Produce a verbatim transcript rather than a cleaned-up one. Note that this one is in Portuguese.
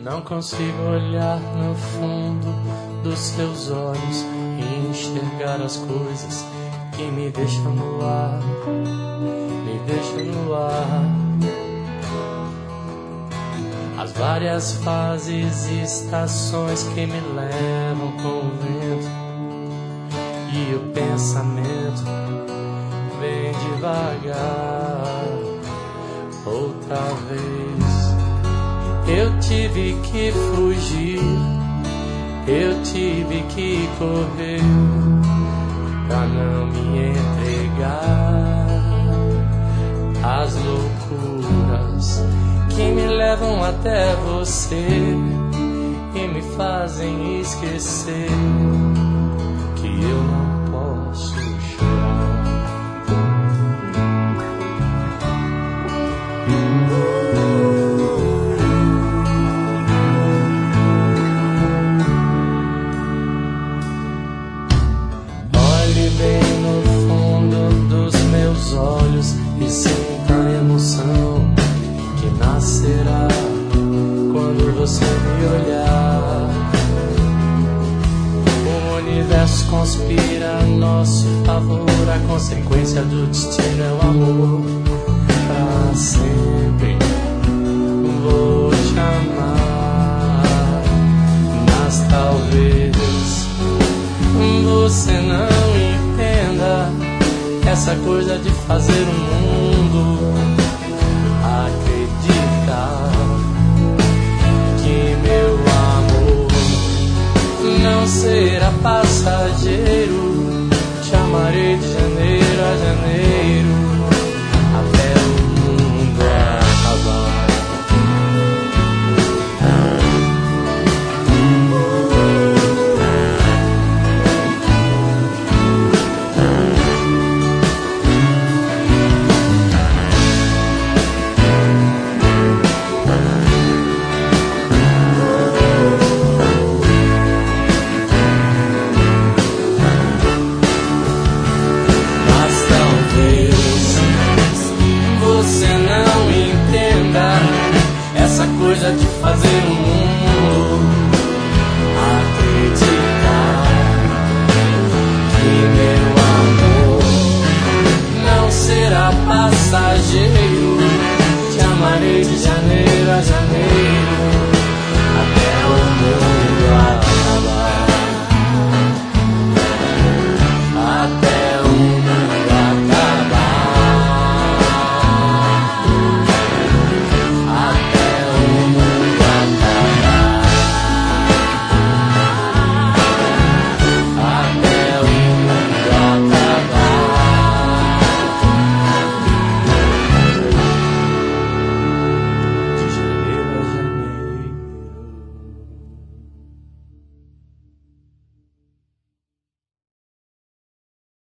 Não consigo olhar no fundo dos seus olhos e enxergar as coisas que me deixam no ar, me deixam no ar. As várias fases e estações que me levam com o vento, e o pensamento vem devagar. Outra vez eu tive que fugir, eu tive que correr pra não me entregar às loucuras que me levam até você e me fazem esquecer que eu não posso chorar. Olhe bem no fundo dos meus olhos e sinta a emoção que nascerá quando você me olhar. O universo conspira a nosso favor, a consequência do destino é o amor. Pra sempre vou te amar, mas talvez você não entenda essa coisa de fazer o mundo acreditar que meu amor não será passageiro.